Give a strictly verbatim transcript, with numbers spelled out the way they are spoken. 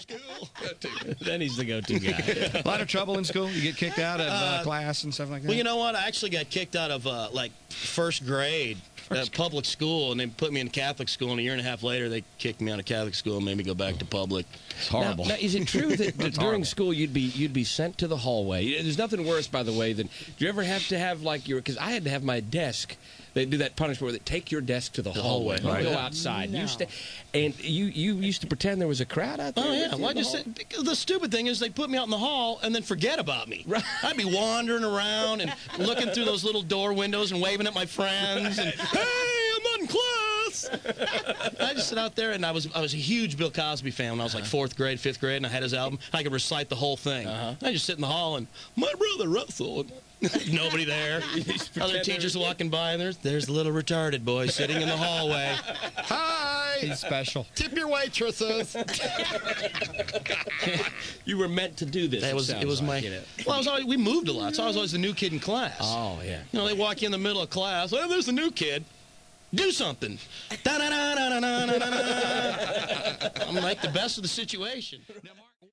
school. Then he's the go-to guy. A lot of trouble in school? You get kicked out of uh, Uh, class and stuff like that? Well, you know what? I actually got kicked out of, uh, like, first grade at public school, and they put me in Catholic school, and a year and a half later, they kicked me out of Catholic school and made me go back to public. It's horrible. Now, now, is it true that, that during horrible. school you'd be you'd be sent to the hallway? There's nothing worse, by the way, than do you ever have to have like your? Because I had to have my desk. They do that punishment where they take your desk to the, The hallway. hallway, You right. go outside. No. You stay, and you you used to pretend there was a crowd out there. Oh, with yeah. you Well, I in the just hall? said, because the stupid thing is they put me out in the hall and then forget about me. Right. I'd be wandering around and looking through those little door windows and waving at my friends and, hey, I'm not in class. I just sit out there, and I was I was a huge Bill Cosby fan when I was like fourth grade, fifth grade, and I had his album. I could recite the whole thing. Uh-huh. I just sit in the hall and, my brother Russell. Nobody there. Other teachers walking by, and there's there's the little retarded boy sitting in the hallway. Hi. He's special. Tip your waitresses. You were meant to do this. That was sounds it was like, my. you know. Well, I was always, we moved a lot, so I was always the new kid in class. Oh yeah. You know, they walk you in the middle of class. Oh, there's the new kid. Do something. Da-da-da-da-da-da-da-da. I'm like the best of the situation.